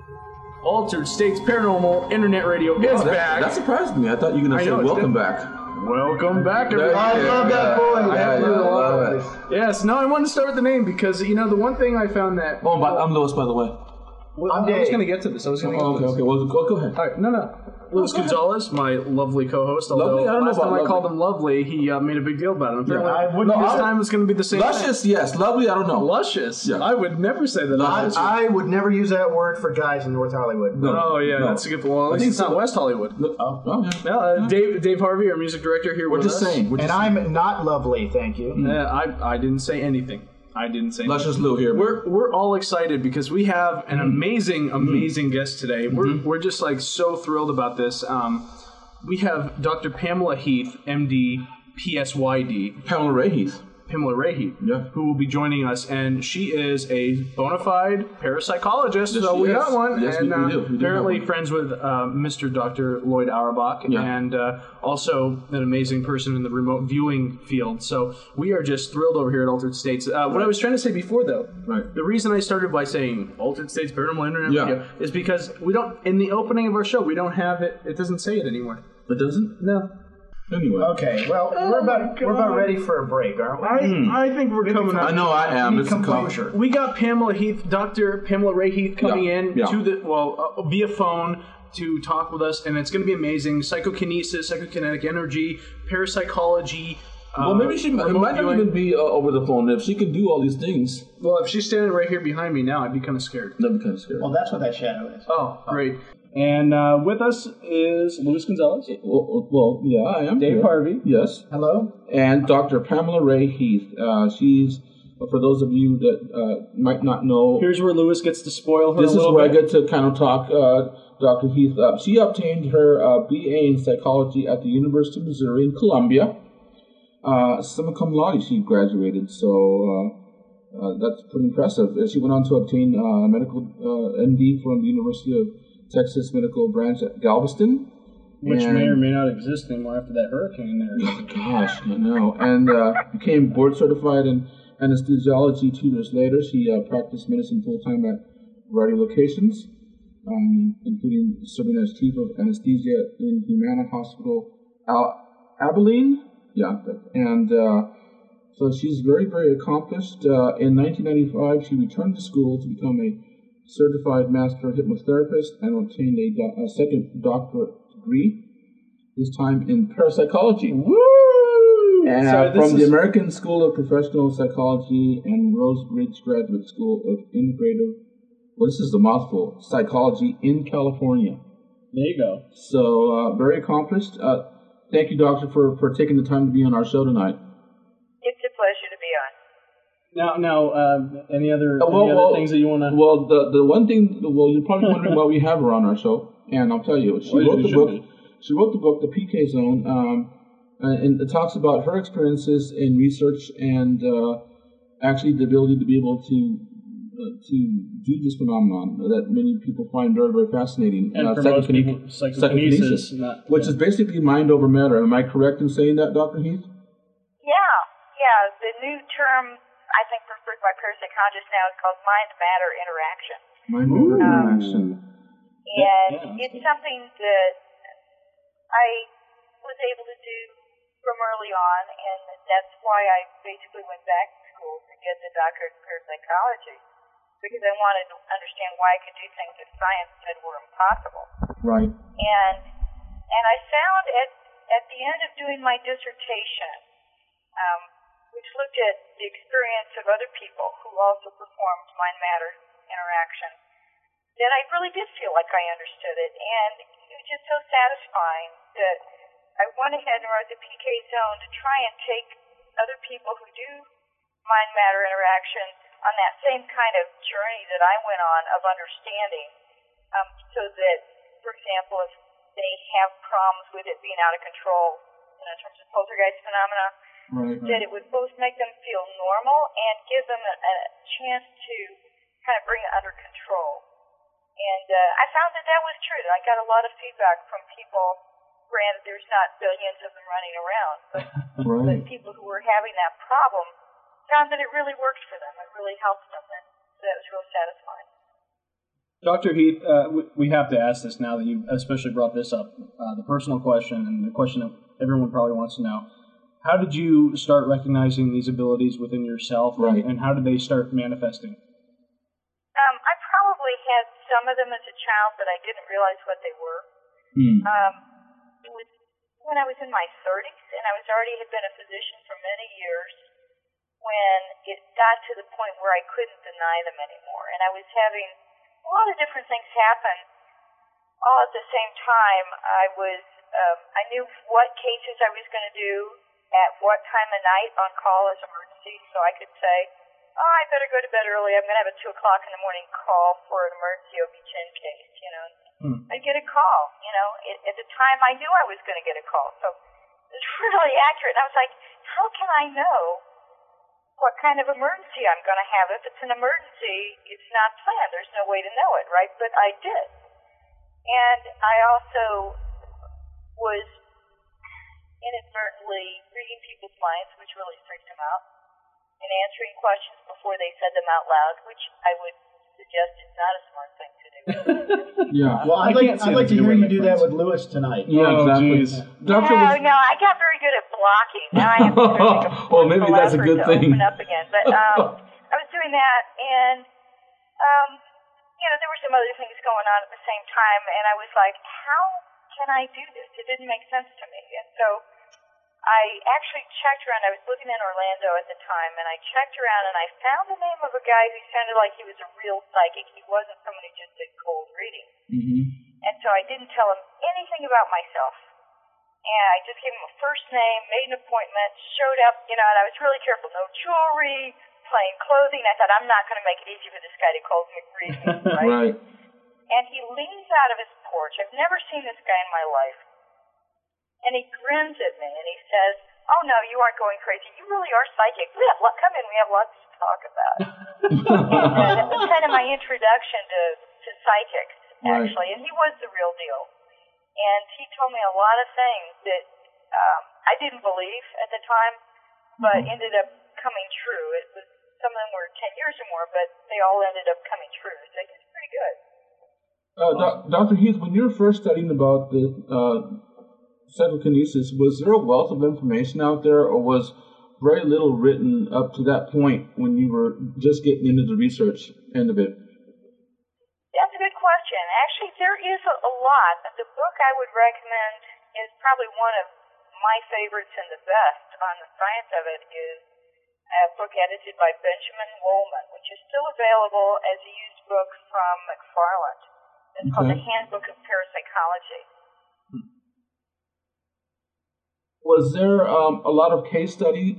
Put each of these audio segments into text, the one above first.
Altered States Paranormal Internet Radio is back. That surprised me. I thought you were going to say welcome back. Welcome back, everybody. I love that voice. I love it. Yes, no, I wanted to start with the name because, the one thing I found that... Oh, I'm Louis, by the way. Well, I was going to get to this. Okay. Well, go ahead. All right, no. Louis Gonzalez, my lovely co-host. Although Lovely? I don't know last time about I called him lovely, he made a big deal about it. Apparently, Yeah, this time it's going to be the same Luscious, yes. Lovely, I don't know. Luscious? Yeah. I would never say that. I would never use that word for guys in North Hollywood. Oh, yeah, that's a good point. Well, at least it's not West Hollywood. Dave Harvey, our music director here We're with just us. saying. And I'm not lovely, thank you. I didn't say anything. Luscious Lou here. We're all excited because we have an amazing guest today. We're just like so thrilled about this. We have Dr. Pamela Heath, MD, PSYD. Pamela Ray Heath. Pamela Ray Heath, who will be joining us, and she is a bona fide parapsychologist. Yes, so we got one, yes, and we do. We do apparently have one. friends with Mr. Dr. Lloyd Auerbach, and also an amazing person in the remote viewing field. So we are just thrilled over here at Altered States. What I was trying to say before, though, the reason I started by saying Altered States Paranormal Internet Radio is because we don't, in the opening of our show, we don't have it. It doesn't say it anymore. It doesn't? No. Anyway. Okay, well, we're about ready for a break, aren't we? I think we're coming up. I know I am. Need It's composure. We got Pamela Heath, Dr. Pamela Ray Heath coming in to the via phone to talk with us, and it's going to be amazing. Psychokinesis, psychokinetic energy, parapsychology. Well, maybe it might not even be over the phone. If she can do all these things. Well, if she's standing right here behind me now, I'd be kind of scared. That'd be kind of scary. Well, that's what that shadow is. Oh, great. And with us is Louis Gonzalez. Well, yeah, I am. Dave Harvey. Yes. Hello? And Dr. Pamela Ray Heath. She's, for those of you that might not know... Here's where Louis gets to spoil her This a is little where bit. I get to kind of talk Dr. Heath up. She obtained her BA in psychology at the University of Missouri in Columbia. Summa cum laude she graduated, so that's pretty impressive. She went on to obtain a medical MD from the University of Texas Medical Branch at Galveston. Which may or may not exist anymore after that hurricane there. Oh, gosh, I know. And became board certified in anesthesiology 2 years later. She practiced medicine full-time at a variety of locations, including serving as chief of anesthesia in Humana Hospital, Abilene. Yeah, and so she's very, very accomplished. In 1995, she returned to school to become a certified master hypnotherapist and obtained a second doctorate degree, this time in parapsychology. Woo! And from the American School of Professional Psychology and Rosebridge Graduate School of Integrative, well, this is a mouthful, Psychology in California. There you go. So, very accomplished. Thank you, Doctor, for taking the time to be on our show tonight. It's a pleasure to be on. Now, any other things that you want to... Well, the one thing, you're probably wondering why we have her on our show, and I'll tell you. She wrote the book, The PK Zone, and it talks about her experiences in research and actually the ability to be able to do this phenomenon that many people find very, very fascinating. And for most people, psychokinesis. Which is basically mind over matter. Am I correct in saying that, Dr. Heath? Yeah. The new term, I think, referred by parapsychologists now is called mind-matter interaction. Mind-matter interaction. And it's something that I was able to do from early on, and that's why I basically went back to school to get the doctorate in parapsychology, because I wanted to understand why I could do things that science said were impossible. Right. And I found at the end of doing my dissertation, which looked at the experience of other people who also performed mind-matter interaction, that I really did feel like I understood it, and it was just so satisfying that I went ahead and wrote the PK Zone to try and take other people who do mind-matter interaction on that same kind of journey that I went on of understanding, so that, for example, if they have problems with it being out of control, in terms of poltergeist phenomena, that it would both make them feel normal and give them a chance to kind of bring it under control. And I found that was true. I got a lot of feedback from people. Granted, there's not billions of them running around, but people who were having that problem found that it really worked for them. It really helped them, and that was real satisfying. Dr. Heath, we have to ask this now that you especially brought this up, the personal question and the question that everyone probably wants to know. How did you start recognizing these abilities within yourself, right, and how did they start manifesting? I probably had some of them as a child, but I didn't realize what they were. It was when I was in my 30s, and I had been a physician for many years, when it got to the point where I couldn't deny them anymore. And I was having a lot of different things happen all at the same time. I knew what cases I was going to do at what time of night on call as emergency, so I could say, oh, I better go to bed early. I'm going to have a 2 o'clock in the morning call for an emergency OB-GYN case, I'd get a call, At the time, I knew I was going to get a call. So it was really accurate. And I was like, how can I know what kind of emergency I'm going to have? If it's an emergency, it's not planned. There's no way to know it, right? But I did. And I also was inadvertently reading people's minds, which really freaked them out, and answering questions before they said them out loud, which I would suggest is not a smart thing to do. Yeah. Well, I'd like to hear you do that with Lewis tonight. Yeah, exactly. No, I got very good at blocking. Now I have to take a well, maybe that's a good thing. Open up again. But I was doing that, and there were some other things going on at the same time, and I was like, how can I do this? It didn't make sense to me. And so I actually checked around. I was living in Orlando at the time, and I checked around, and I found the name of a guy who sounded like he was a real psychic. He wasn't someone who just did cold reading. Mm-hmm. And so I didn't tell him anything about myself. And I just gave him a first name, made an appointment, showed up, and I was really careful. No jewelry, plain clothing. I thought, I'm not going to make it easy for this guy to cold read me, right? Right. And he leans out of his porch. I've never seen this guy in my life. And he grins at me, and he says, oh, no, you aren't going crazy. You really are psychic. Come in. We have lots to talk about. And it was kind of my introduction to psychics, actually. Right. And he was the real deal. And he told me a lot of things that I didn't believe at the time, but ended up coming true. Some of them were 10 years or more, but they all ended up coming true. So he was pretty good. Dr. Heath, when you were first studying about the psychokinesis, was there a wealth of information out there, or was very little written up to that point when you were just getting into the research end of it? That's a good question. Actually, there is a lot. The book I would recommend is probably one of my favorites and the best on the science of it is a book edited by Benjamin Woolman, which is still available as a used book from McFarland. It's called The Handbook of Parapsychology. Was there a lot of case study?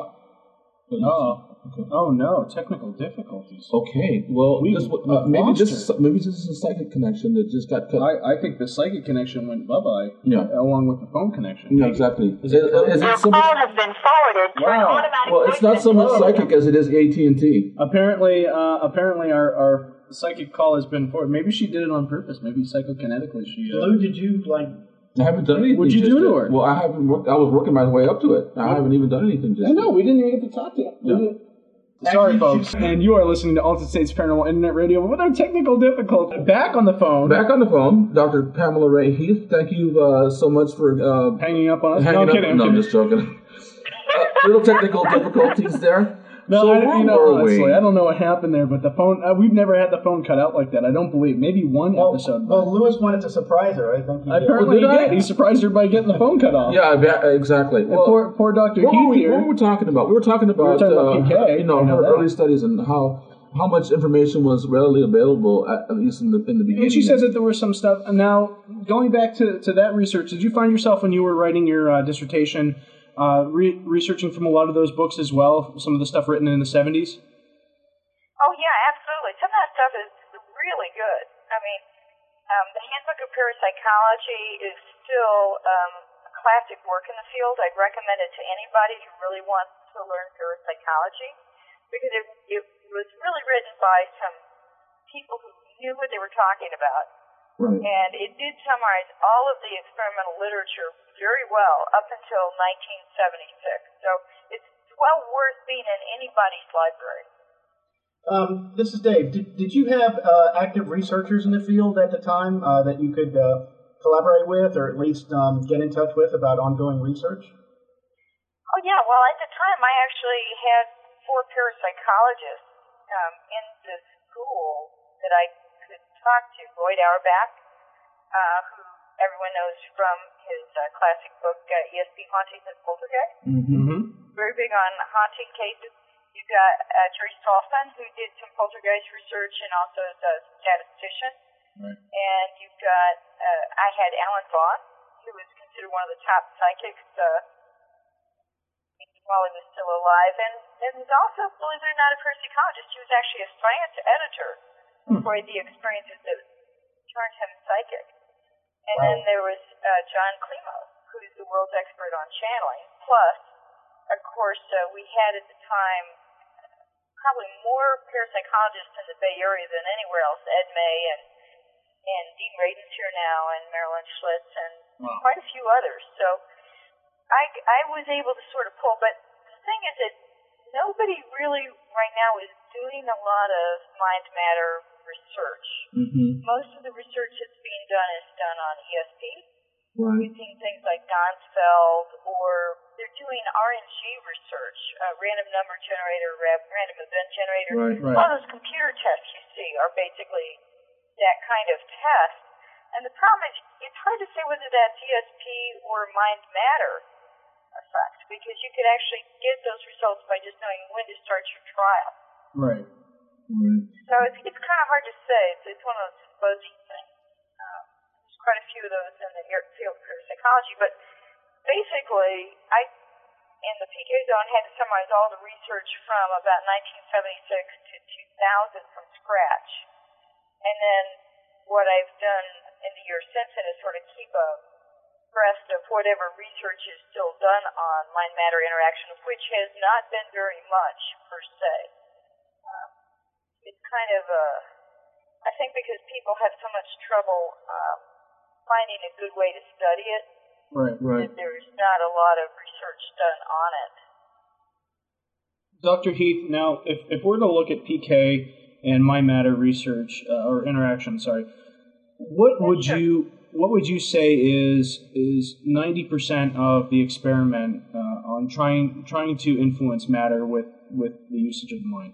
Oh no, technical difficulties. Okay, well, maybe this is a psychic connection that just got cut. I think the psychic connection went bye-bye. Yeah, along with the phone connection. Yeah, exactly. Is it your phone has been forwarded to an automatic. Well, it's not so much psychic as it is AT&T. Apparently, our psychic call has been forwarded. Maybe she did it on purpose. Maybe psychokinetically she. Lou, did you I haven't done anything. What'd you do to her? Well, I haven't. I was working my way up to it. I haven't even done anything. I know. We didn't even get to talk to you. Yeah. Sorry, folks. And you are listening to Altered States Paranormal Internet Radio with our technical difficulty. Back on the phone, Dr. Pamela Ray Heath. Thank you so much for hanging up on us. I'm kidding. I'm just joking. Little technical difficulties there. No, so honestly, I don't know what happened there, but the phone, we've never had the phone cut out like that. I don't believe. Maybe one episode. Well, Lewis wanted to surprise her. I think he did. Apparently he did. He surprised her by getting the phone cut off. Yeah, exactly. Well, poor Dr. Heath here. What were we talking about? We were talking about PK. Her early studies and how much information was readily available, at least in the beginning. And she says that there was some stuff. Now, going back to that research, did you find yourself when you were writing your dissertation researching from a lot of those books as well, some of the stuff written in the 70s? Oh, yeah, absolutely. Some of that stuff is really good. I mean, the Handbook of Parapsychology is still a classic work in the field. I'd recommend it to anybody who really wants to learn parapsychology, because it was really written by some people who knew what they were talking about. Right. And it did summarize all of the experimental literature very well up until 1976. So it's well worth being in anybody's library. This is Dave. Did you have active researchers in the field at the time that you could collaborate with, or at least get in touch with about ongoing research? Oh, yeah. Well, at the time, I actually had 4 parapsychologists in the school that I could talk to. Lloyd Auerbach, who everyone knows from his classic book, ESP Hauntings and Poltergeist. Mm-hmm. Very big on haunting cases. You've got Jerry Stolfman, who did some poltergeist research and also is a statistician. Right. And you've got, I had Alan Vaughn, who was considered one of the top psychics while he was still alive. And also, believe it or not, a parapsychologist. He was actually a science editor before the experiences that turned him psychic. And then there was John Klimo, who's the world's expert on channeling. Plus, of course, we had at the time probably more parapsychologists in the Bay Area than anywhere else. Ed May and Dean Radin's here now, and Marilyn Schlitz, and quite a few others. So I was able to sort of pull, but the thing is that nobody really right now is doing a lot of mind matter research. Mm-hmm. Most of the research that's being done is done on ESP, Right. using things like Ganzfeld, or they're doing RNG research, random number generator, random event generator. Right. All those computer tests you see are basically that kind of test. And the problem is, it's hard to say whether that's ESP or mind matter effect, because you could actually get those results by just knowing when to start your trial. Right. Right. So it's kind of hard to say. It's one of those fuzzy things. There's quite a few of those in the field of parapsychology, but basically, in the PK Zone, had to summarize all the research from about 1976 to 2000 from scratch. And then what I've done in the years since then is sort of keep abreast of whatever research is still done on mind-matter interaction, which has not been very much, per se. It's kind of I think because people have so much trouble finding a good way to study it, Right. that there's not a lot of research done on it. Dr. Heath, now, if we're to look at PK and mind matter research or interaction, what would you say is 90% of the experiment on trying to influence matter with the usage of the mind?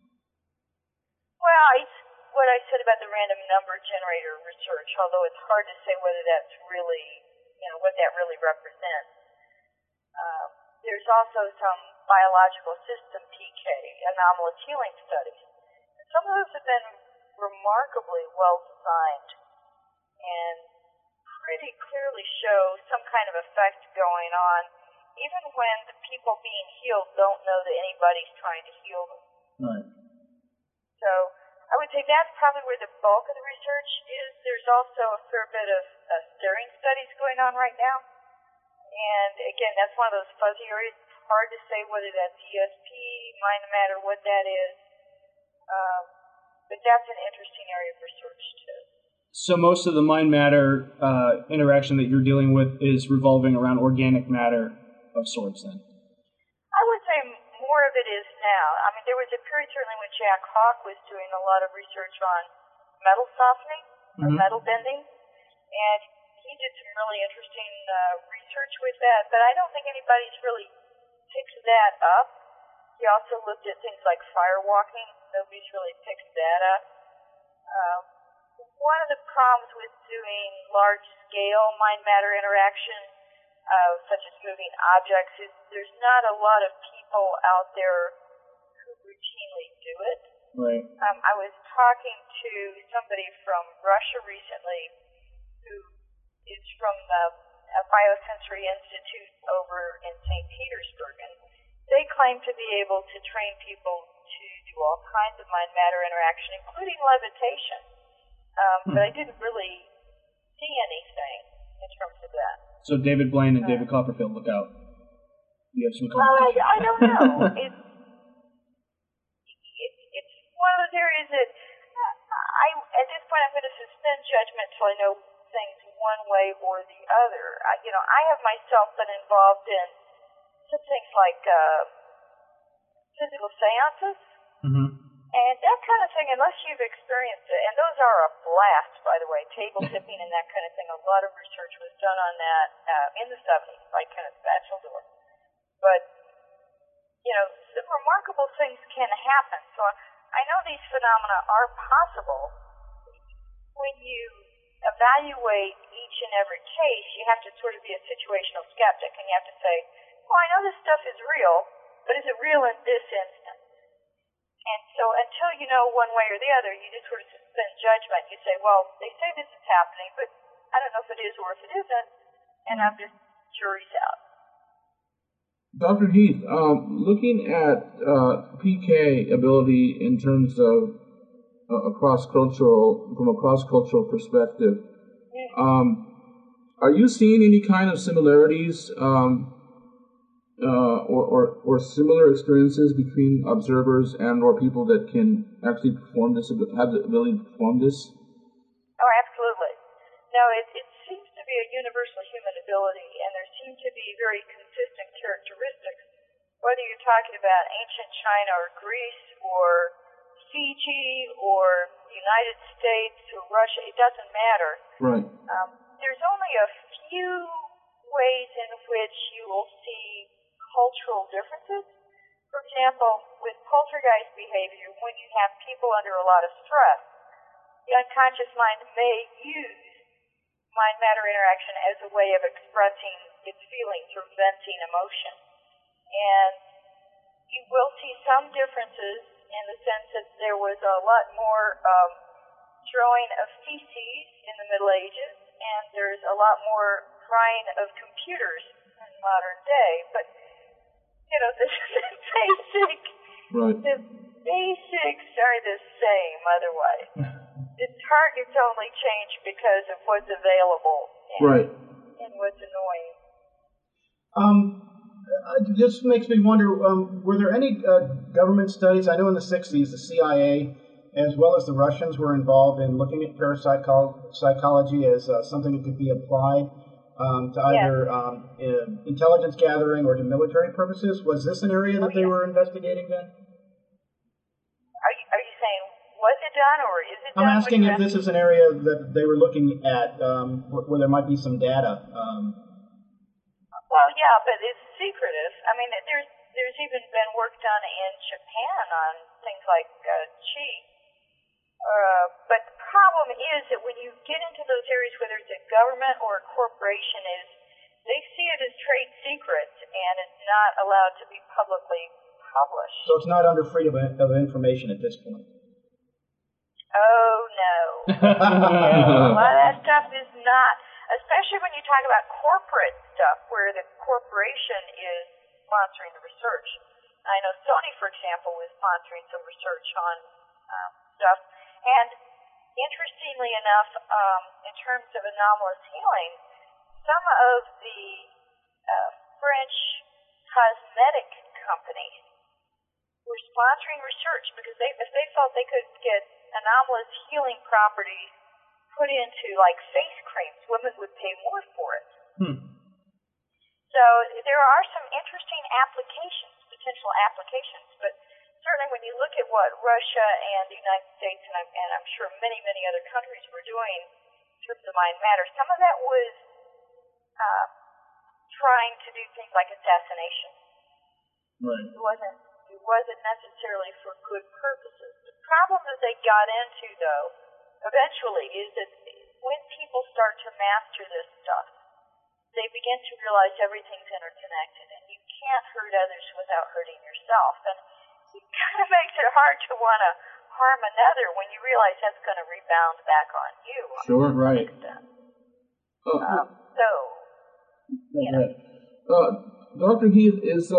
Well, it's what I said about the random number generator research, although it's hard to say whether that's really, what that really represents. There's also some biological system PK, anomalous healing studies. And some of those have been remarkably well designed and pretty clearly show some kind of effect going on, even when the people being healed don't know that anybody's trying to heal them. Right. So I would say that's probably where the bulk of the research is. There's also a fair bit of stirring studies going on right now. And again, that's one of those fuzzy areas. It's hard to say whether that's ESP, mind matter, what that is. But that's an interesting area of research too. So most of the mind matter interaction that you're dealing with is revolving around organic matter of sorts, then? I would say more of it is now. I mean, there was a period certainly when Jack Hawk was doing a lot of research on metal softening or metal bending, and he did some really interesting research with that, but I don't think anybody's really picked that up. He also looked at things like firewalking. Nobody's really picked that up. One of the problems with doing large-scale mind-matter interaction, such as moving objects, is there's not a lot of people out there who routinely do it. Right. I was talking to somebody from Russia recently who is from the Biosensory Institute over in St. Petersburg, and they claim to be able to train people to do all kinds of mind-matter interaction, including levitation. But I didn't really see anything in terms of that. So David Blaine and David Copperfield, look out. You have some Well, competition. I don't know. It's one of those areas that at this point I'm going to suspend judgment until I know things one way or the other. I have myself been involved in some things like physical seances. And that kind of thing, unless you've experienced it, and those are a blast, by the way, table tipping and that kind of thing. A lot of research was done on that in the 70s by Kenneth Batchelor. But, some remarkable things can happen. So I know these phenomena are possible. When you evaluate each and every case, you have to sort of be a situational skeptic, and you have to say, well, I know this stuff is real, but is it real in this instance? And so until you know one way or the other, you just sort of suspend judgment. You say, well, they say this is happening, but I don't know if it is or if it isn't, and I'm just jury's out. Dr. Heath, looking at PK ability in terms of from a cross-cultural perspective, are you seeing any kind of similarities or similar experiences between observers and or people that can actually perform this, have the ability to perform this? Oh, absolutely. No, it seems to be a universal human ability, and there seem to be very consistent characteristics, whether you're talking about ancient China or Greece or Fiji or the United States or Russia, it doesn't matter. Right. There's only a few ways in which you will see cultural differences. For example, with poltergeist behavior, when you have people under a lot of stress, the unconscious mind may use mind-matter interaction as a way of expressing its feelings or venting emotion. And you will see some differences in the sense that there was a lot more throwing of feces in the Middle Ages, and there's a lot more frying of computers in modern day. But, the basics are the same otherwise. The targets only change because of what's available and what's annoying. It just makes me wonder, were there any government studies? I know in the 60s the CIA as well as the Russians were involved in looking at parapsychology as something that could be applied to either intelligence gathering or to military purposes. Was this an area that they were investigating then? Are you saying, was it done or is it done? I'm asking if this is an area that they were looking at where there might be some data. Well, yeah, but it's secretive. I mean, there's even been work done in Japan on things like qi. But the problem is that when you get into those areas, whether it's a government or a corporation, they see it as trade secrets, and it's not allowed to be publicly published. So it's not under freedom of information at this point? Oh, no. A lot of that stuff is not, especially when you talk about corporate stuff, where the corporation is sponsoring the research. I know Sony, for example, was sponsoring some research on stuff. And interestingly enough, in terms of anomalous healing, some of the French cosmetic companies were sponsoring research because if they felt they could get anomalous healing properties put into like face creams, women would pay more for it. So there are some interesting applications, potential applications, but certainly when you look at what Russia and the United States and I'm sure many, many other countries were doing in terms of mind matter, some of that was trying to do things like assassination. Right. It wasn't necessarily for good purposes. The problem that they got into, though, eventually is that when people start to master this stuff, they begin to realize everything's interconnected, and you can't hurt others without hurting yourself. And it kind of makes it hard to want to harm another when you realize that's going to rebound back on you. Sure, right. Dr. Heath,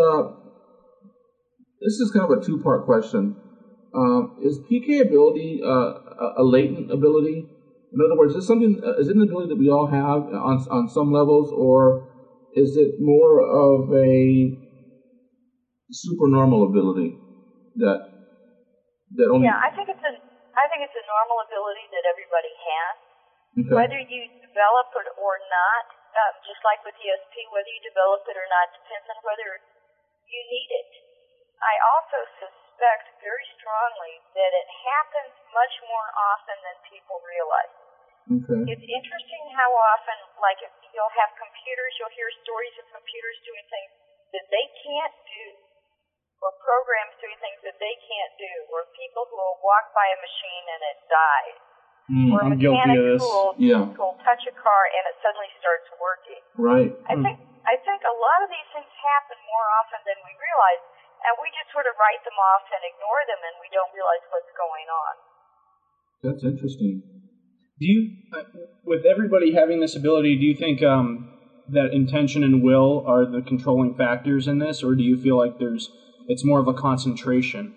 this is kind of a two-part question. Is PK ability a latent ability? In other words, is it an ability that we all have on some levels, or is it more of a supernormal ability that only? Yeah, I think it's a normal ability that everybody has. Okay. Whether you develop it or not, just like with ESP, whether you develop it or not depends on whether you need it. I also suspect suspect very strongly that it happens much more often than people realize. Okay. It's interesting how often, like, if you'll have computers, you'll hear stories of computers doing things that they can't do, or programs doing things that they can't do, or people who will walk by a machine and it dies. Or a I'm guilty of this. who will touch a car and it suddenly starts working. Right. I think a lot of these things happen more often than we realize, and we just sort of write them off and ignore them, and we don't realize what's going on. That's interesting. Do you, with everybody having this ability, do you think that intention and will are the controlling factors in this, or do you feel like it's more of a concentration?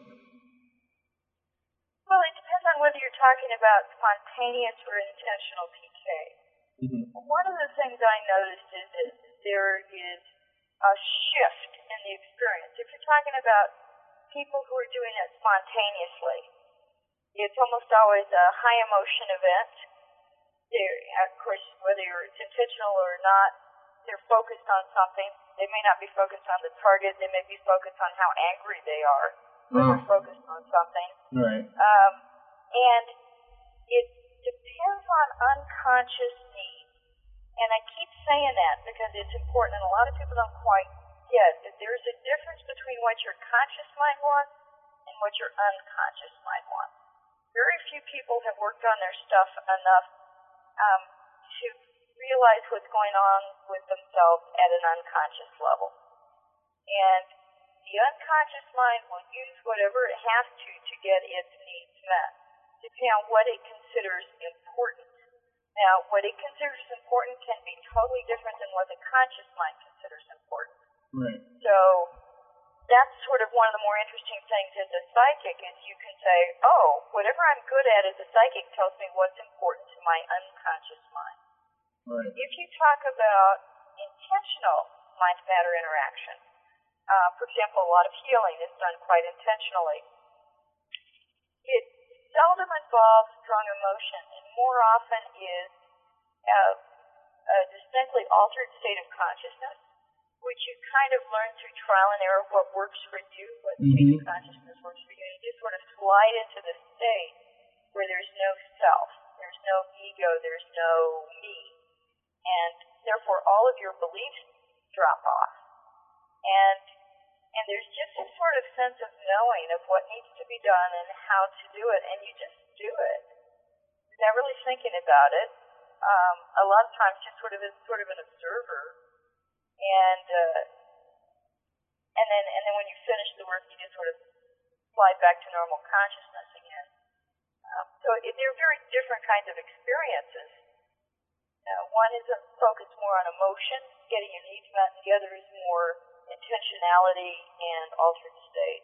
Well, it depends on whether you're talking about spontaneous or intentional PK. Mm-hmm. One of the things I noticed is that there is a shift in the experience. If you're talking about people who are doing it spontaneously, it's almost always a high emotion event. Of course, whether it's intentional or not, they're focused on something. They may not be focused on the target. They may be focused on how angry they are. But they're focused on something. Right. And it depends on unconscious needs. And I keep saying that because it's important, and a lot of people don't quite get that there's a difference between what your conscious mind wants and what your unconscious mind wants. Very few people have worked on their stuff enough to realize what's going on with themselves at an unconscious level. And the unconscious mind will use whatever it has to get its needs met, depending on what it considers important. Now, what it considers important can be totally different than what the conscious mind considers important. Right. So that's sort of one of the more interesting things as a psychic is you can say, oh, whatever I'm good at as a psychic tells me what's important to my unconscious mind. Right. If you talk about intentional mind-matter interaction, for example, a lot of healing is done quite intentionally. It seldom involves strong emotion, and more often is a distinctly altered state of consciousness, which you kind of learn through trial and error what works for you, what state of consciousness works for you. You just sort of slide into the state where there's no self, there's no ego, there's no me, and therefore all of your beliefs drop off. And there's just a sort of sense of knowing of what needs to be done and how to do it, and you just do it. You're not really thinking about it. A lot of times just sort of an observer. And then when you finish the work, you just sort of slide back to normal consciousness again. So they're very different kinds of experiences. One is focused more on emotion, getting your needs met, and the other is more intentionality and altered state.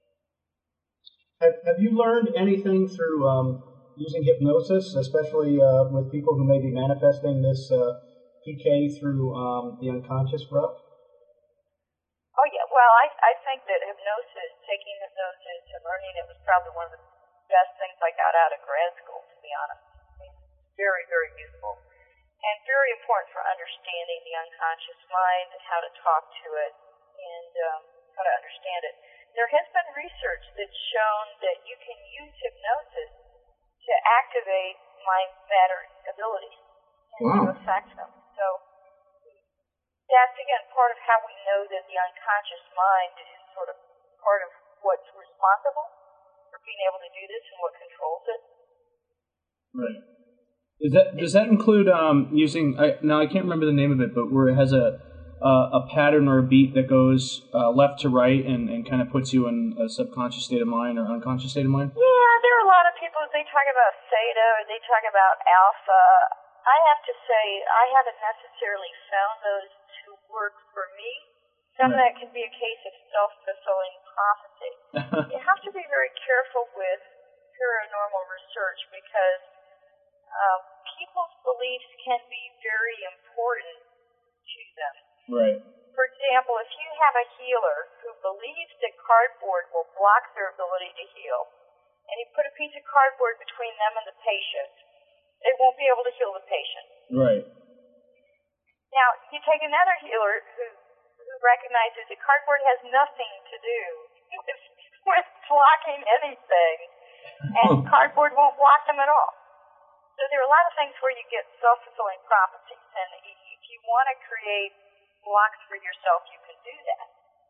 Have you learned anything through using hypnosis, especially with people who may be manifesting this PK through the unconscious route? Oh, yeah. Well, I think that taking hypnosis and learning it was probably one of the best things I got out of grad school, to be honest. It's very, very useful and very important for understanding the unconscious mind and how to talk to it and how to understand it. There has been research that's shown that you can use hypnosis to activate mind matter abilities and to affect them. So that's, again, part of how we know that the unconscious mind is sort of part of what's responsible for being able to do this and what controls it. Right. Does that include using? Now I can't remember the name of it, but where it has a pattern or a beat that goes left to right and kind of puts you in a subconscious state of mind or unconscious state of mind? Yeah, there are a lot of people, they talk about theta or they talk about alpha. I have to say, I haven't necessarily found those to work for me. Some of that can be a case of self-fulfilling prophecy. You have to be very careful with paranormal research because people's beliefs can be very important to them. Right. For example, if you have a healer who believes that cardboard will block their ability to heal, and you put a piece of cardboard between them and the patient, they won't be able to heal the patient. Right. Now, you take another healer who recognizes that cardboard has nothing to do with with blocking anything, and cardboard won't block them at all. So there are a lot of things where you get self-fulfilling prophecies, and if you want to create blocks for yourself, you can do that.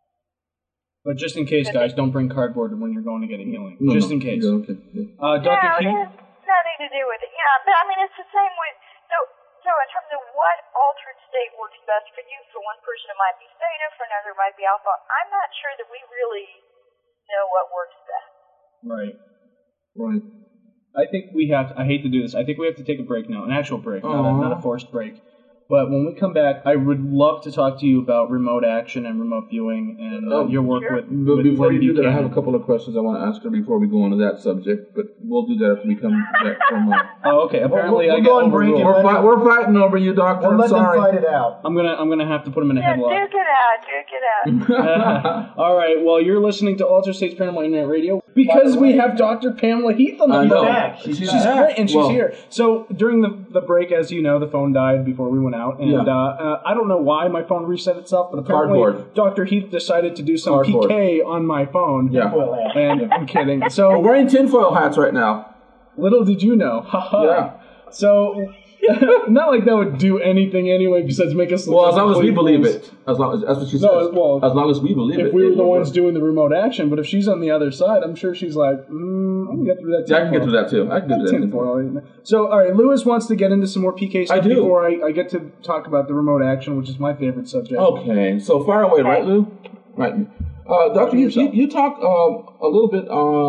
But just in case, guys, don't bring cardboard when you're going to get a healing. Just in case. Yeah, okay. Yeah. Dr. Keith? It has nothing to do with it. Yeah, but I mean, it's the same with, so in terms of what altered state works best for you, for one person it might be theta, for another it might be alpha. I'm not sure that we really know what works best. Right. Right. I think we have, I hate to do this, I think we have to take a break now, an actual break, not a forced break. But when we come back, I would love to talk to you about remote action and remote viewing and your work with before you do that, I have a Buchanan. couple of questions I want to ask her before we go on to that subject, but we'll do that after we come back from Oh, okay. Apparently, we'll I get go on break overruled. and We're fighting over you, Doctor. We'll I'm let them sorry. fight it out. I'm gonna have to put him in a Yeah, headlock. duke it out. All right. Well, you're listening to Alter States Paranormal Internet Radio because we have Dr. Pamela Heath on the I know. phone. She's She's back. great, and she's Well- here. So during the break, as you know, the phone died before we went out, and I don't know why my phone reset itself, but apparently Cardboard. Dr. Heath decided to do some Cardboard. PK on my phone. Yeah. Well, And I'm kidding. We're So wearing tinfoil hats right now. little did you know. Haha. Yeah. So not like that would do anything anyway besides make us look Well, like as long as we complete believe fools. it. As long as that's what she says. No, well, as long as we believe it. If we were it the will ones work. doing the remote action, but if she's on the other side, I'm sure she's like, I can get through that. Yeah, I can get through that too. I can get through that. Tinfoil. So, all right, Lewis wants to get into some more PK stuff I do. before I get to talk about the remote action, which is my favorite subject. Okay, so far away, right, Lou? Right. Doctor, you talk a little bit.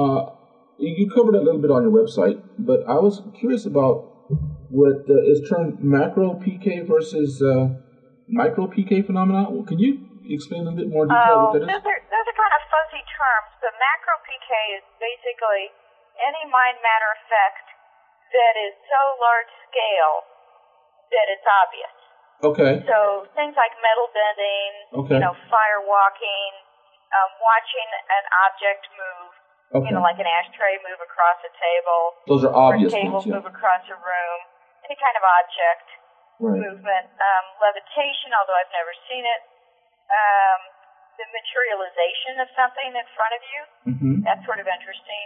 You covered it a little bit on your website, but I was curious about what is termed macro PK versus micro PK phenomena. Can you explain a little bit more detail what that is? Those are kind of fuzzy terms, but macro PK is basically any mind matter effect that is so large scale that it's obvious. Okay. So things like metal bending, Okay. fire walking, watching an object move, Okay. like an ashtray move across a table, Those are or a obvious table things. Yeah. move across a room, any kind of object Right. movement, levitation, although I've never seen it, the materialization of something in front of you, Mm-hmm. that's sort of interesting.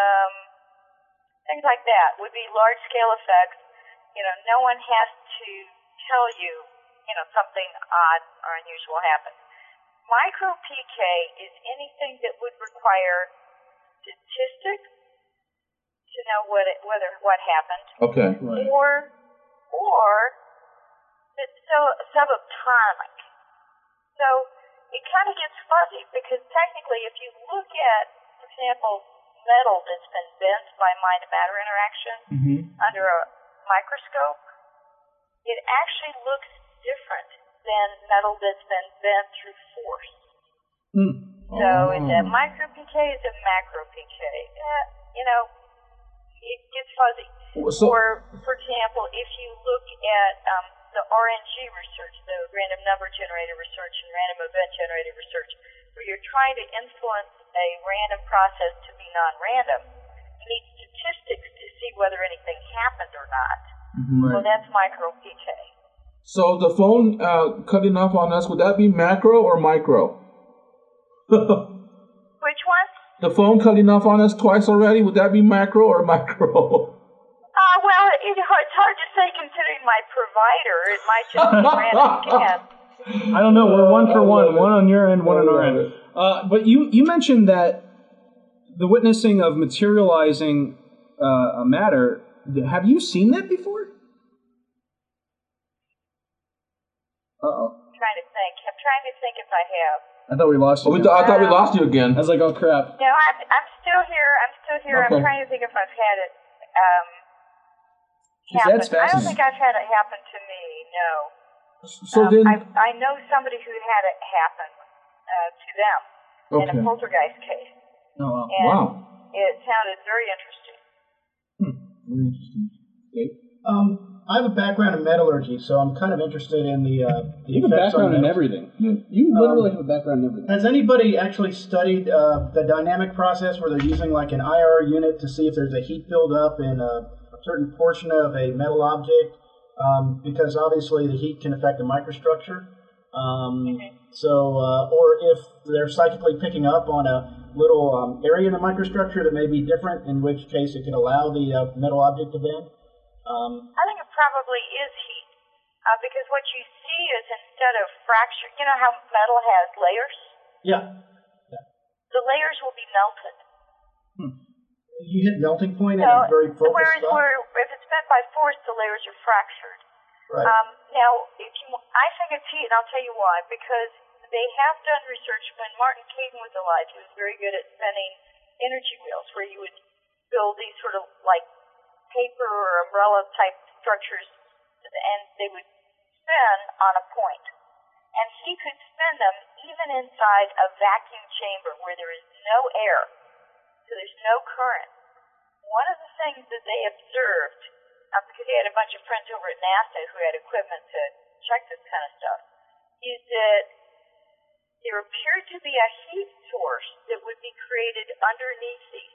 Things like that would be large-scale effects. No one has to tell you, something odd or unusual happened. Micro PK is anything that would require statistics to know what happened, Okay. Right. or it's so subatomic. So it kind of gets fuzzy because technically, if you look at, for example, metal that's been bent by mind-to-matter interaction under a microscope, it actually looks different than metal that's been bent through force. So it's a micro PK, it's a macro PK. It gets fuzzy. So- Or, for example, if you look at the RNG research, the random number generator research and random event generator research, where you're trying to influence a random process to be non-random, you need statistics to see whether anything happened or not. Well, that's micro PK. So the phone cutting off on us, would that be macro or micro? Which one? The phone cutting off on us twice already, would that be macro or micro? Well, it's hard to say considering my provider. It might just be random again. I don't know. We're one for one on your end, one on our end. But you mentioned that the witnessing of materializing a matter. Have you seen that before? Uh-oh. I'm trying to think if I have. I thought we lost you. I thought we lost you I again. was like, oh crap. No, I'm still here. Okay. I'm trying to think if I've had it That's happen. I don't fascinating. think I've had it happen to me. No. So then, I know somebody who had it happen to them in a poltergeist case, Oh, wow. and wow. it sounded very interesting. Very interesting. Okay. I have a background in metallurgy, so I'm kind of interested in the You have a effects on background in metals. everything. You literally have a background in everything. Has anybody actually studied the dynamic process where they're using like an IR unit to see if there's a heat buildup in a certain portion of a metal object? Because obviously the heat can affect the microstructure. Or if they're psychically picking up on little area in the microstructure that may be different, in which case it could allow the metal object to bend? I think it probably is heat, because what you see is instead of fracture, you know how metal has layers? Yeah. The layers will be melted. You hit melting point in a very focused spot? Where if it's bent by force, the layers are fractured. Right. Now, I think it's heat, and I'll tell you why. Because they have done research. When Martin Caidin was alive, he was very good at spinning energy wheels, where you would build these sort of like paper or umbrella type structures, and they would spin on a point. And he could spin them even inside a vacuum chamber where there is no air, so there's no current. One of the things that they observed, because he had a bunch of friends over at NASA who had equipment to check this kind of stuff, is that there appeared to be a heat source that would be created underneath these.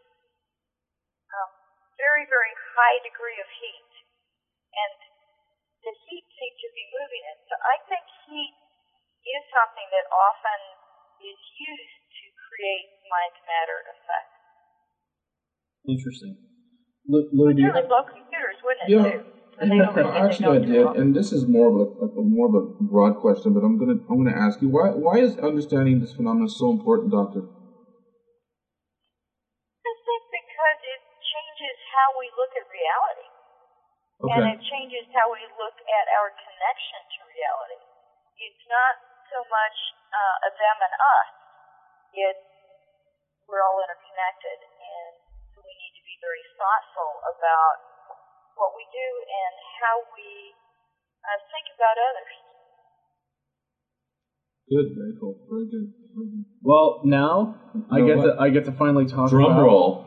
Very, very high degree of heat. And the heat seemed to be moving it. So I think heat is something that often is used to create mind-matter effects. Interesting. Lloyd, do you have... blow computers, wouldn't it, Yeah. too? Actually, I did, and this is more of a broad question, but I'm gonna ask you why is understanding this phenomenon so important, Doctor? I think because it changes how we look at reality, and it changes how we look at our connection to reality. It's not so much a them and us. We're all interconnected, and so we need to be very thoughtful about what we do and how we think about others. Good, very cool, very good. Well, now I get to finally talk. Drum roll.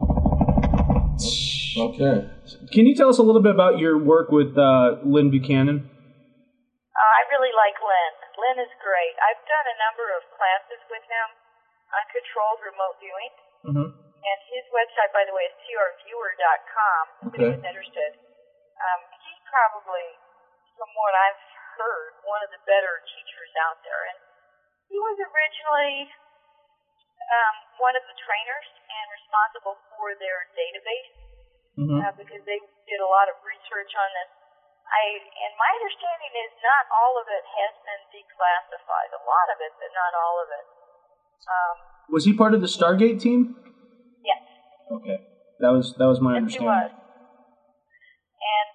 Okay. Can you tell us a little bit about your work with Lynn Buchanan? I really like Lynn. Lynn is great. I've done a number of classes with him on controlled remote viewing. Mm-hmm. And his website, by the way, is crviewer.com, if anyone's interested. He's probably, from what I've heard, one of the better teachers out there. And he was originally one of the trainers and responsible for their database, because they did a lot of research on this. And my understanding is not all of it has been declassified. A lot of it, but not all of it. Was he part of the Stargate team? Yes. Okay, that was my understanding. Yes, he was. And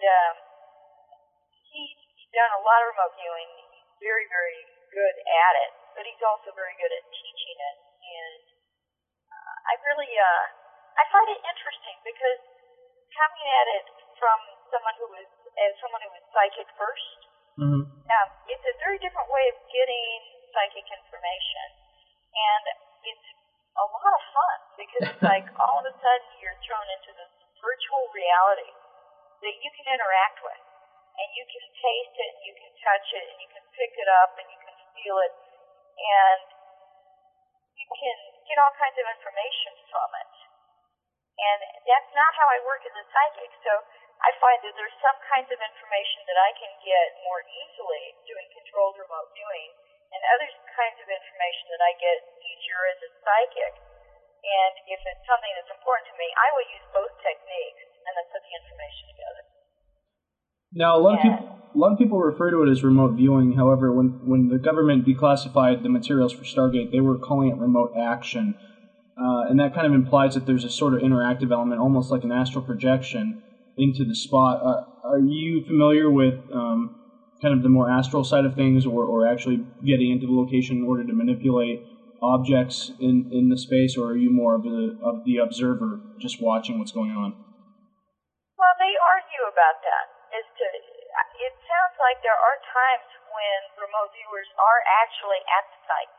he's done a lot of remote viewing. He's very, very good at it, but he's also very good at teaching it. And I really, I find it interesting because coming at it from someone who was psychic first, it's a very different way of getting psychic information, and it's a lot of fun because it's like all of a sudden you're thrown into this virtual reality that you can interact with, and you can taste it, and you can touch it, and you can pick it up, and you can feel it, and you can get all kinds of information from it. And that's not how I work as a psychic, so I find that there's some kinds of information that I can get more easily doing controlled remote viewing, and other kinds of information that I get easier as a psychic. And if it's something that's important to me, I will use both techniques and then put the information together. Now, a lot of people refer to it as remote viewing. However, when the government declassified the materials for Stargate, they were calling it remote action. And that kind of implies that there's a sort of interactive element, almost like an astral projection into the spot. Are you familiar with kind of the more astral side of things, or actually getting into the location in order to manipulate objects in the space, or are you more of the observer, just watching what's going on? Well, they argue about that. It sounds like there are times when remote viewers are actually at the site.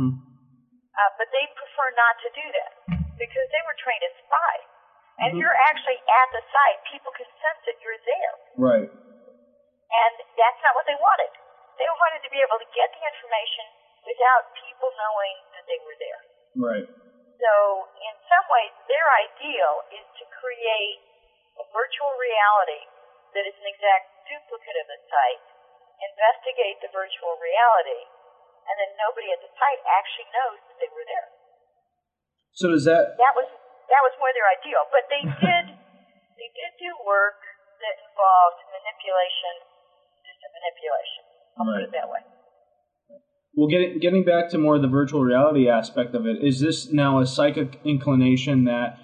But they prefer not to do that because they were trained as spies. And if you're actually at the site, people can sense that you're there. Right. And that's not what they wanted. They wanted to be able to get the information without people knowing that they were there. Right. So in some ways, their ideal is to create a virtual reality that is an exact duplicate of the site, investigate the virtual reality, and then nobody at the site actually knows that they were there. So does that... That was more their ideal. But they did do work that involved manipulation, distant manipulation. I'll put it that way. Well, getting back to more of the virtual reality aspect of it, is this now a psychic inclination that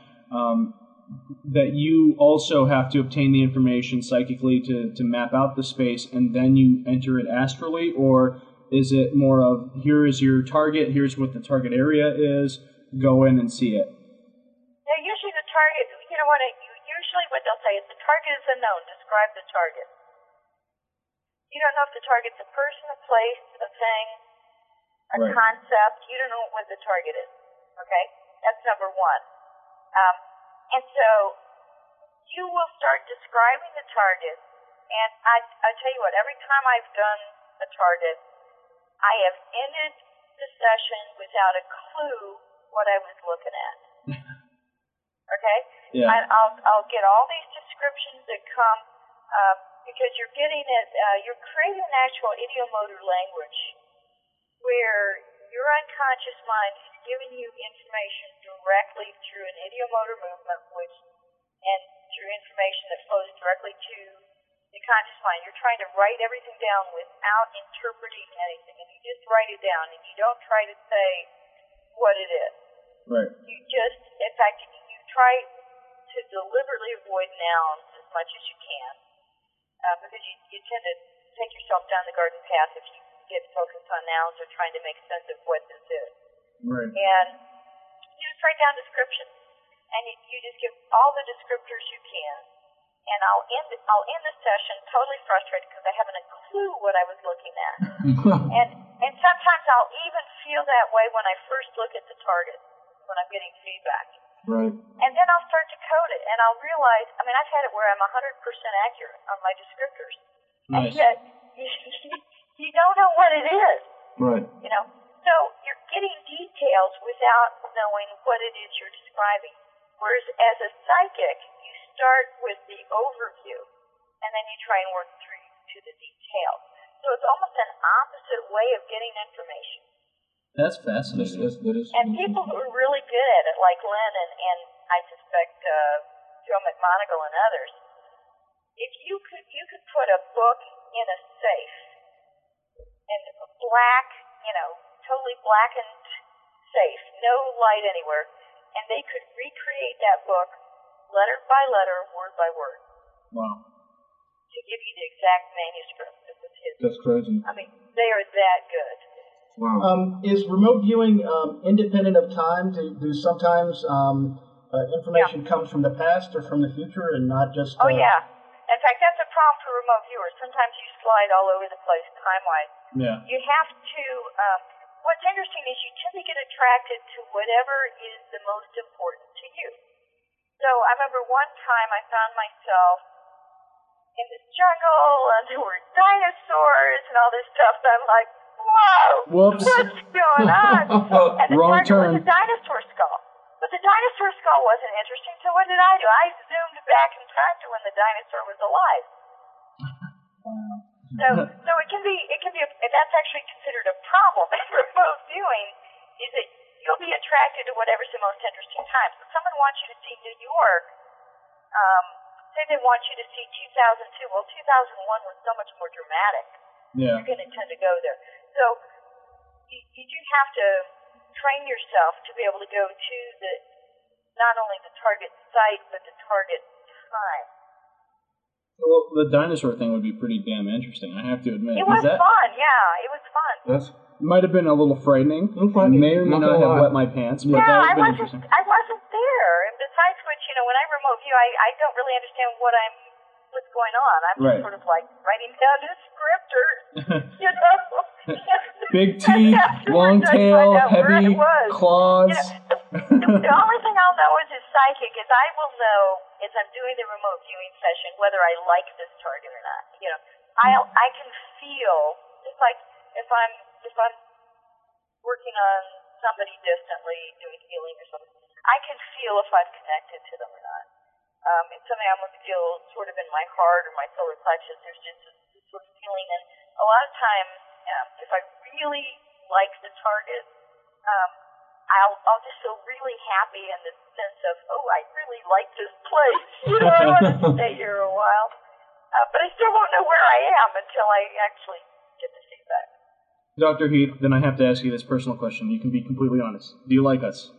that you also have to obtain the information psychically to map out the space and then you enter it astrally, or is it more of here is your target, here's what the target area is, go in and see it? Now, usually the target, usually what they'll say is the target is unknown. Describe the target. You don't know if the target's a person, a place, a thing, a concept. You don't know what the target is. Okay? That's number one. And so you will start describing the target. And I tell you what, every time I've done a target, I have ended the session without a clue what I was looking at. Okay? Yeah. I'll get all these descriptions that come because you're getting it. You're creating an actual idiomotor language where your unconscious mind is giving you information directly through an idiomotor movement, and through information that flows directly to the conscious mind. You're trying to write everything down without interpreting anything, and you just write it down, and you don't try to say what it is. Right. In fact, you try to deliberately avoid nouns as much as you can, because you tend to take yourself down the garden path if you get focused on nouns or trying to make sense of what this is. Right. And you just write down descriptions, and you just give all the descriptors you can. And I'll end the session totally frustrated because I haven't a clue what I was looking at. and sometimes I'll even feel that way when I first look at the target, when I'm getting feedback. Right. And then I'll start to code it, and I'll realize, I've had it where I'm 100% accurate on my descriptors. Nice. And yet, you don't know what it is. Right. So you're getting details without knowing what it is you're describing. Whereas as a psychic, you start with the overview, and then you try and work through to the details. So it's almost an opposite way of getting information. That's fascinating. That is. And people who are really good at it, like Lynn and I suspect Joe McMoneagle and others, if you could put a book in a safe, in a black, totally blackened safe, no light anywhere, and they could recreate that book letter by letter, word by word. Wow. To give you the exact manuscript that was his. That's crazy. They are that good. Wow. Is remote viewing independent of time? Do sometimes information comes from the past or from the future and not just... Oh, yeah. In fact, that's a problem for remote viewers. Sometimes you slide all over the place time-wise. Yeah. You have to... what's interesting is you tend to get attracted to whatever is the most important to you. So I remember one time I found myself in this jungle, and there were dinosaurs and all this stuff, and I'm like, whoa! Whoops. What's going on? And the Wrong target turn. was a dinosaur skull. But the dinosaur skull wasn't interesting, so what did I do? I zoomed back in time to when the dinosaur was alive. So it can be that's actually considered a problem in remote viewing, is that you'll be attracted to whatever's the most interesting time. So someone wants you to see New York, say they want you to see 2002. Well, 2001 was so much more dramatic. Yeah. You're going to tend to go there. So you do have to train yourself to be able to go to not only the target site, but the target time. Well, the dinosaur thing would be pretty damn interesting, I have to admit. It was fun, yeah. It was fun. That's... Might have been a little frightening. May or may not have wet my pants, but that would have been interesting. I wasn't there. And besides which, when I remote view, I don't really understand what's going on. I'm just sort of like writing down descriptors, Big teeth, long tail, heavy claws. The only thing I'll know as a psychic is I will know as I'm doing the remote viewing session whether I like this target or not. I can feel, just like if I'm working on somebody distantly doing healing or something, I can feel if I'm connected to them or not. It's something I'm going to feel sort of in my heart or my solar plexus. There's just this sort of feeling, and a lot of times, if I really like the target, I'll just feel really happy in the sense of, oh, I really like this place. I want to stay here a while. But I still won't know where I am until I actually get the feedback. Dr. Heath, then I have to ask you this personal question. You can be completely honest. Do you like us?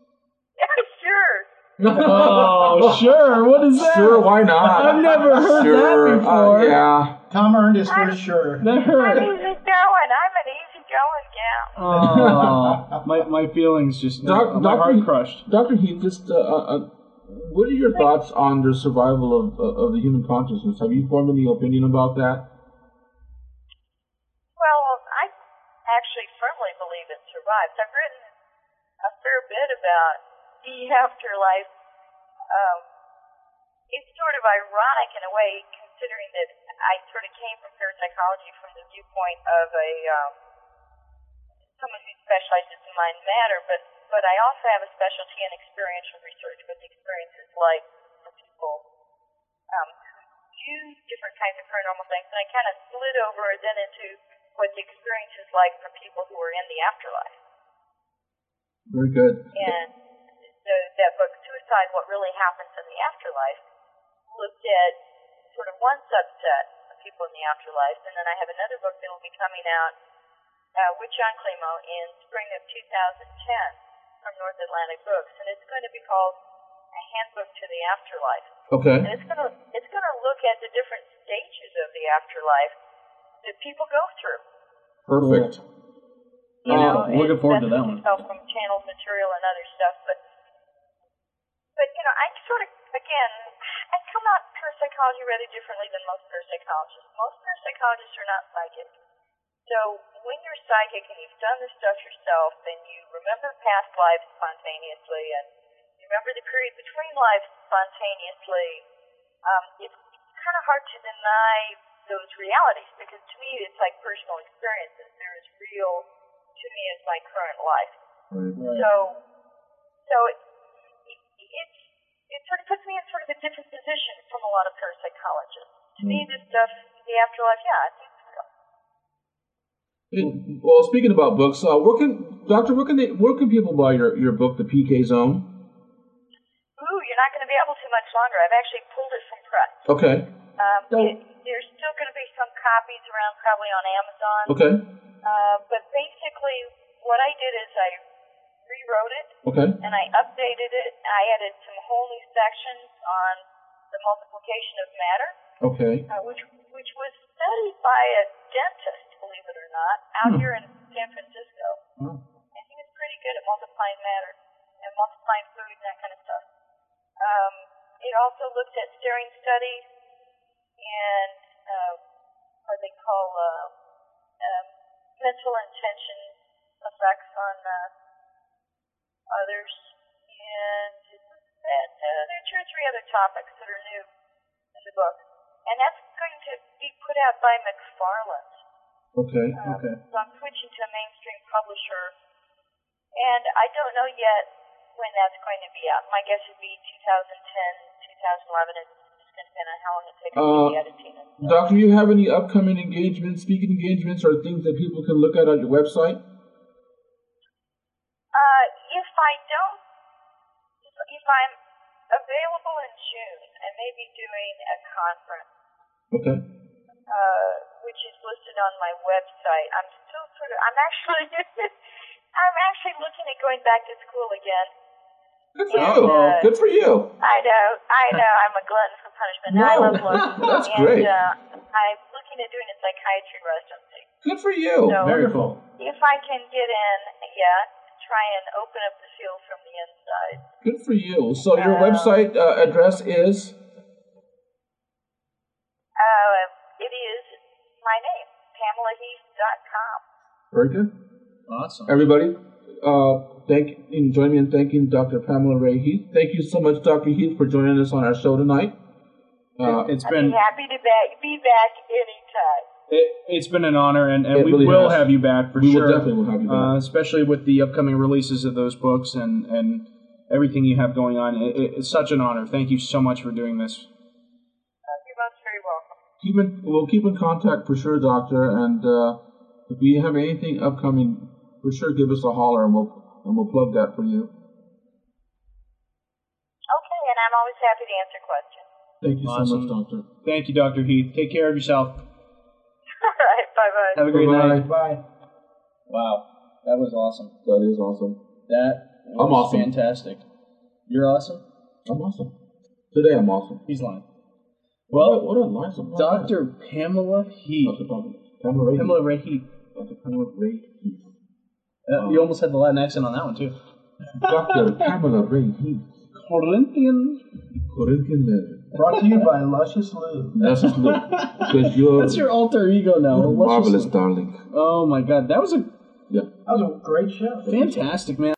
Sure. Oh, sure. What is that? Sure, why not? I've never heard that before. Yeah. Tom earned his first sure. That I'm hurt. easygoing. I'm an easygoing gal. Oh, my feelings just, my heart crushed. Dr. Heath, just what are your thoughts on the survival of the human consciousness? Have you formed any opinion about that? Well, I actually firmly believe it survives. I've written a fair bit about the afterlife. It's sort of ironic in a way, considering that I sort of came from parapsychology from the viewpoint of someone who specializes in mind matter, but I also have a specialty in experiential research, what the experience is like for people who use different kinds of paranormal things, and I kind of slid over then into what the experience is like for people who are in the afterlife. Very good. And that book, Suicide, What Really Happens in the Afterlife, looked at sort of one subset of people in the afterlife, and then I have another book that will be coming out with John Climo in spring of 2010 from North Atlantic Books, and it's going to be called A Handbook to the Afterlife. Okay. And it's going to look at the different stages of the afterlife that people go through. Perfect. You know, looking forward to that one. From channeled material and other stuff, but you know, I sort of, again, I come out parapsychology rather differently than most parapsychologists. Most parapsychologists are not psychic. So when you're psychic and you've done this stuff yourself, and you remember past lives spontaneously, and you remember the period between lives spontaneously, it's kind of hard to deny those realities, because to me it's like personal experiences. They're as real to me as my current life. Right. So it sort of puts me in sort of a different position from a lot of parapsychologists. To me, this stuff, the afterlife, yeah, I think it's real. Well, speaking about books, where can people buy your book, The PK Zone? Ooh, you're not going to be able to much longer. I've actually pulled it from press. Okay. There's still going to be some copies around, probably on Amazon. Okay. But basically, what I did is I rewrote it, okay, and I updated it. I added some whole new sections on the multiplication of matter, okay, which was studied by a dentist, believe it or not, out here in San Francisco. And he was pretty good at multiplying matter and multiplying food and that kind of stuff. It also looked at staring studies and what they call mental intention effects on others, and there are 2 or 3 other topics that are new in the book, and that's going to be put out by McFarland. Okay. So I'm switching to a mainstream publisher, and I don't know yet when that's going to be out. My guess would be 2010, 2011. It's going to depend on how long it takes to get the editing. Doctor, do you have any upcoming engagements, speaking engagements, or things that people can look at on your website? If I'm available in June, I may be doing a conference. Okay. Which is listed on my website. I'm actually looking at going back to school again. Good for you. Good for you. I know. I'm a glutton for punishment. No, I love books. That's great. I'm looking at doing a psychiatry residency. Good for you. So very cool. If I can get in, try and open up the field from the inside. Good for you. So your website address is? It is my name, PamelaHeath.com. Very good. Awesome. Everybody, join me in thanking Dr. Pamela Ray Heath. Thank you so much, Dr. Heath, for joining us on our show tonight. I'd be happy to be back anytime. It's been an honor, and we really will has. have you back for we sure. We will definitely have you back. Especially with the upcoming releases of those books and everything you have going on. It's such an honor. Thank you so much for doing this. You're most very welcome. We'll keep in contact for sure, Doctor, and if we have anything upcoming, for sure give us a holler, and we'll and we'll plug that for you. Okay, and I'm always happy to answer questions. Thank you so much, Doctor. Thank you, Dr. Heath. Take care of yourself. All right, bye-bye. Have a great night. Bye. Wow, that was awesome. That is awesome. That was I'm awesome. fantastic. You're awesome? I'm awesome. Today I'm awesome. He's lying. Well, what a life of Dr. Pamela Heath. Pamela Ray Heath. Dr. Pamela Ray Heath. You almost had the Latin accent on that one, too. Dr. Pamela Ray Heath. Corinthian Lily. Brought to you by Luscious Lube. Luscious Lube. Because That's your alter ego now. You're marvelous, darling. Oh, my God. That was a That was a great show. fantastic, man.